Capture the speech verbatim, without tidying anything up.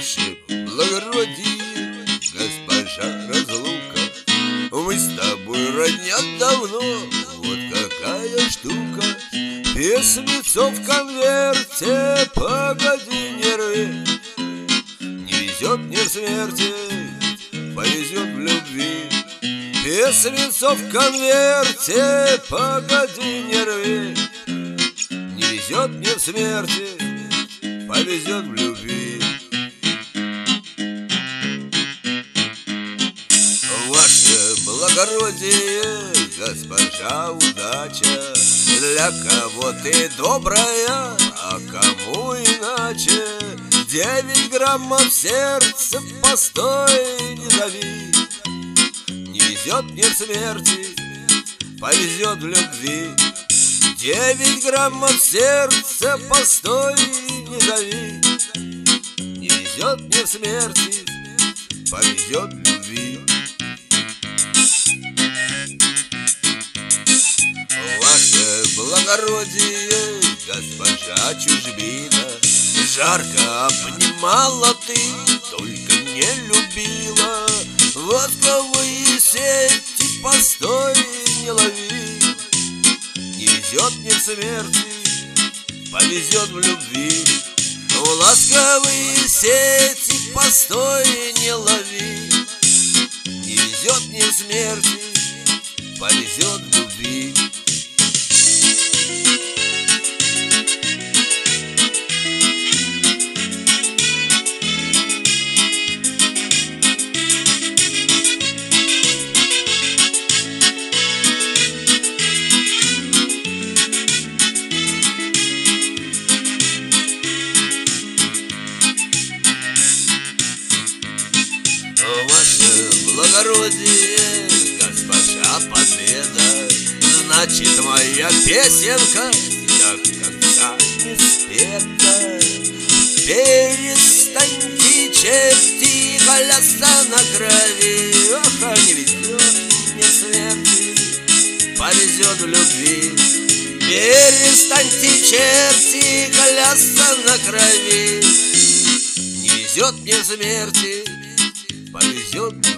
Ваше благородие, госпожа разлука, мы с тобой родня давно, вот какая штука. Письмецо в конверте, погоди, не рви. Не везет мне в смерти, повезет в любви. Письмецо в конверте, погоди, не рви. Не везет мне в смерти, повезет в любви. Ваше благородие, госпожа удача, для кого ты добрая, а кому иначе. Девять граммов сердца, постой, не зови. Не везет мне в смерти, повезет в любви. Девять граммов сердца, постой, не зови. Не везет мне в смерти, повезет в любви. Ваше благородие, госпожа чужбина, жарко обнимала ты, только не любила. Восковые сети, постой, не лови. Не везет мне в смерти, повезет в любви. В ласковые сети, постой, не лови. Не везет мне в смерти, повезет в любви. Ваше благородие, госпожа Победа, значит, моя песенка до конца не спета. Перестаньте, черти, колеса на крови. Ох, а не везет мне смерти, повезет в любви. Перестаньте, черти, колеса на крови. Не везет мне смерти, повезет.